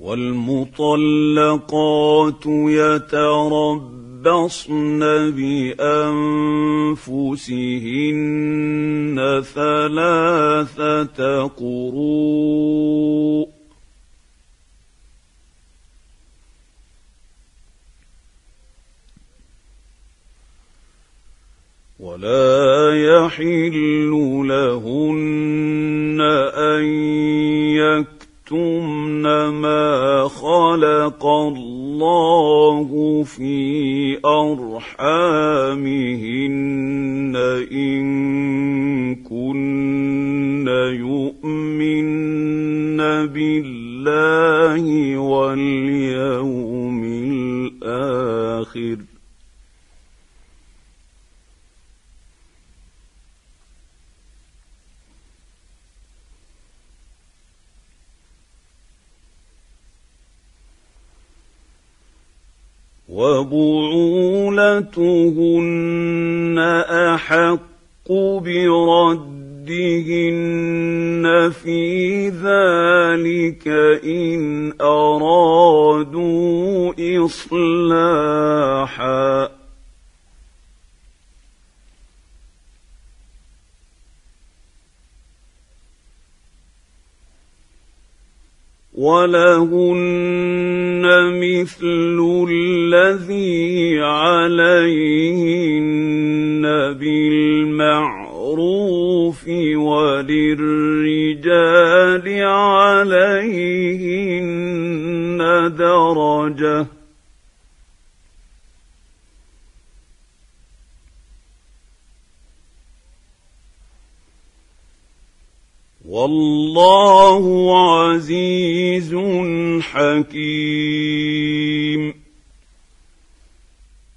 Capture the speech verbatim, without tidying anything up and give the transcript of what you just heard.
والمطلقات يتربصن بأنفسهن ثلاثة قروء ولا يحل لهن أن يكتمن ما خلق الله في أرحامهن إن كن يؤمن بالله واليوم الآخر وبعولتهن أحق بردهن في ذلك إن أرادوا إصلاحا ولهن مثل الذي عليهن بالمعروف وللرجال عليهن درجة والله عزيز حكيم